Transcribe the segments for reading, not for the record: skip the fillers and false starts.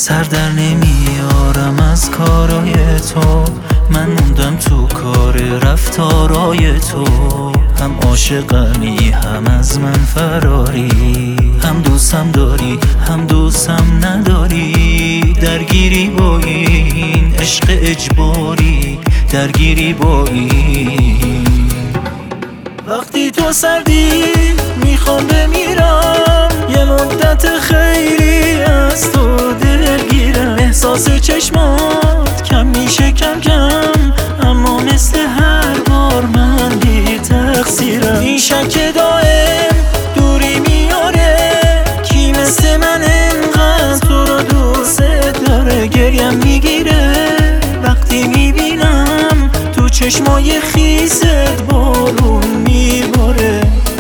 سر در نمیارم از کارای تو، من موندم تو کار رفتارای تو. هم عاشقمی هم از من فراری، هم دوستم داری هم دوستم نداری. درگیری با این عشق اجباری، درگیری با این. وقتی تو سردی میخوام بمیرم، یه مدت خیلی از تو دلگیرم. احساس چشمات کم میشه کم کم، اما مثل هر بار من بی تقصیرم. این شک دائم دوری میاره، کی مثل من انقدر تو رو دوست داره. گریم میگیره وقتی میبینم تو چشمای خیست بارون میباره.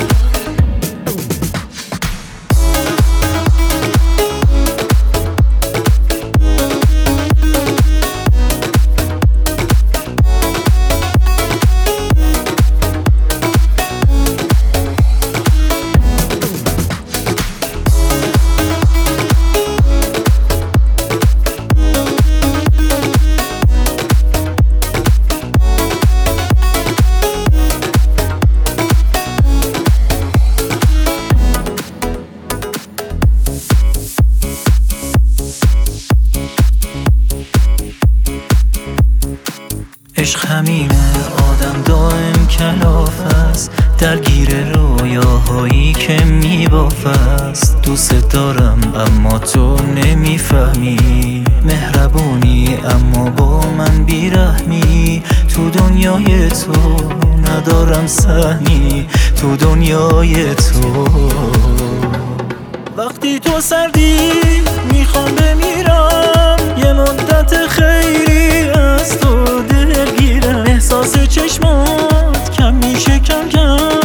عشق همینه، آدم دائم کلاف است، درگیر رویاهایی که میبافست. دوست دارم اما تو نمیفهمی، مهربونی اما با من بیرحمی. تو دنیای تو ندارم سهمی، تو دنیای تو. وقتی تو سردی میخوام بمیرم، یه مدت خیلی از تو دلگیرم. احساس چشمات کم میشه کم کم،